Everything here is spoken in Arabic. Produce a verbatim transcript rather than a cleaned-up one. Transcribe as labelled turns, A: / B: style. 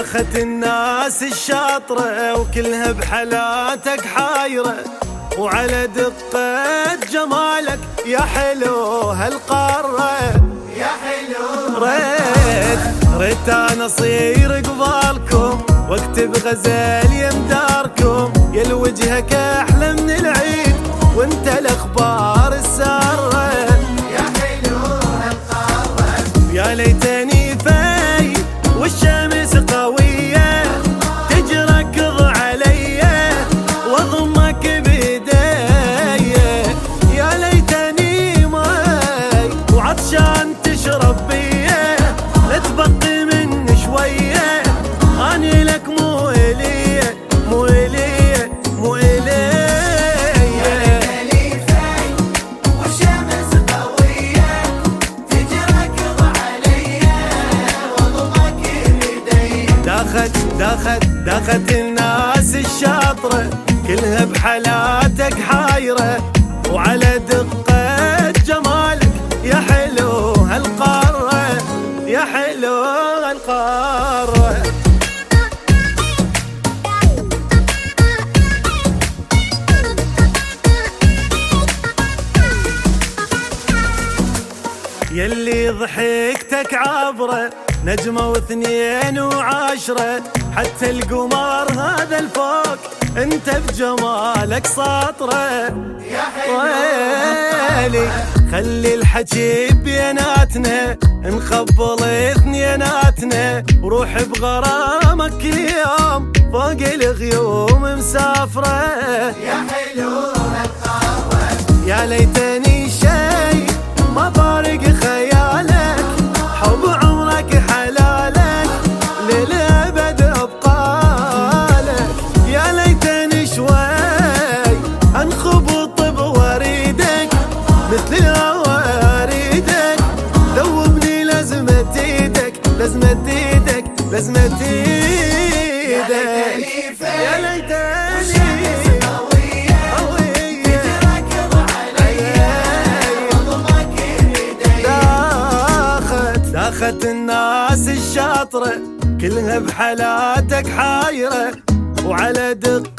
A: داخت الناس الشاطرة وكلها بحلاتك حايرة، وعلى دقة جمالك يا حلو هالقارة
B: يا حلو.
A: ريت ريت انا اصير قبالكم واكتب غزال يمداركم، يا الوجهك احلى من العيد وانت الاخبار الساره
B: يا حلو هالقارة.
A: يا ليتني في والشمس قويه تجركض علي واضمك بيدي، يا ليتني ماي وعطشان تشرب بيه لا تبقي من شويه، اني لك مو اليه مو اليه مو اليه.
B: يا ليتني في والشمس قوية تجركض علي واضمك بيدي.
A: داخت داخت داخت الناس الشاطرة كلها بحلاتك حايرة، وعلى دقة جمالك يا حلو هالقارة يا حلو هالقارة. يلي ضحكتك عبرة نجمة واثنين وعشرة، حتى القمر هذا الفوق انت بجمالك ساطرة
B: يا حلو
A: ويلي. خلي الحكي بيناتنا نخبل اثنيناتنا، وروح بغرامك كل يوم فوق الغيوم مسافرة
B: يا حلو هالقارة.
A: يا ليتني شي ما فارق خيالك، حب عمرك حلالك للأبد أبقالك، يا ليتني شوي أنخبط بوريدك مثل الهوى أريدك، ذوبني لازمة ايدك لازمة ايدك لازمة ايدك.
B: يا ليتني
A: داخت الناس الشاطرة كلها بحلاتك حايرة، وعلى دق